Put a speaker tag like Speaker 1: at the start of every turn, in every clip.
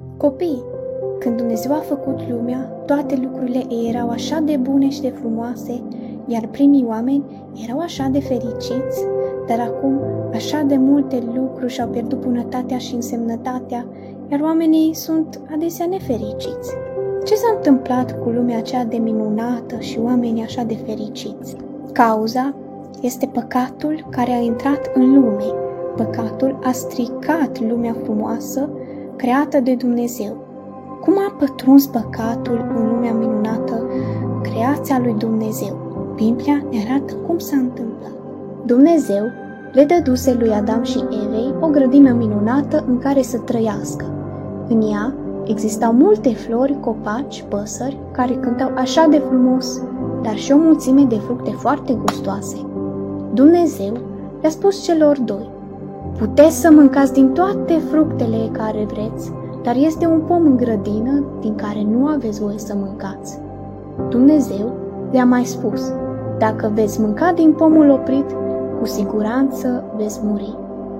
Speaker 1: Copii, când Dumnezeu a făcut lumea, toate lucrurile erau așa de bune și de frumoase, iar primii oameni erau așa de fericiți, dar acum așa de multe lucruri și-au pierdut bunătatea și însemnătatea, iar oamenii sunt adesea nefericiți. Ce s-a întâmplat cu lumea aceea de minunată și oamenii așa de fericiți? Cauza este păcatul care a intrat în lume. Păcatul a stricat lumea frumoasă, creată de Dumnezeu. Cum a pătruns păcatul în lumea minunată, creația lui Dumnezeu? Biblia ne arată cum s-a întâmplat. Dumnezeu le dăduse lui Adam și Evei o grădină minunată în care să trăiască. În ea existau multe flori, copaci, păsări care cântau așa de frumos, dar și o mulțime de fructe foarte gustoase. Dumnezeu le-a spus celor doi: puteți să mâncați din toate fructele care vreți, dar este un pom în grădină din care nu aveți voie să mâncați. Dumnezeu le-a mai spus: dacă veți mânca din pomul oprit, cu siguranță veți muri.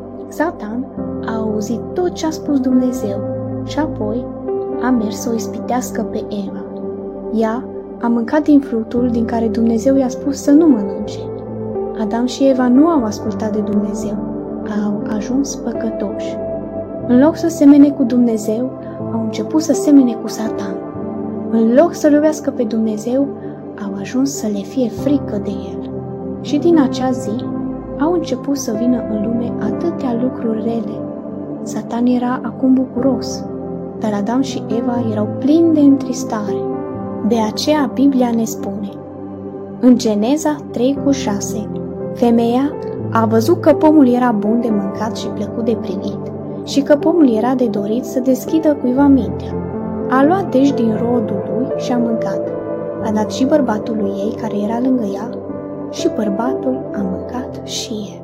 Speaker 1: Satan a auzit tot ce a spus Dumnezeu și apoi a mers să o ispitească pe Eva. Ea a mâncat din fructul din care Dumnezeu i-a spus să nu mănânce. Adam și Eva nu au ascultat de Dumnezeu, au ajuns păcătoși. În loc să semene cu Dumnezeu, au început să semene cu Satan. În loc să iubească pe Dumnezeu, au ajuns să le fie frică de El. Și din acea zi au început să vină în lume atâtea lucruri rele. Satan era acum bucuros, dar Adam și Eva erau plini de întristare. De aceea Biblia ne spune, în Geneza 3:6, femeia a văzut că pomul era bun de mâncat și plăcut de privit și că pomul era de dorit să deschidă cuiva mintea. A luat deci din rodul lui și a mâncat. A dat și bărbatului ei care era lângă ea și bărbatul a mâncat și el.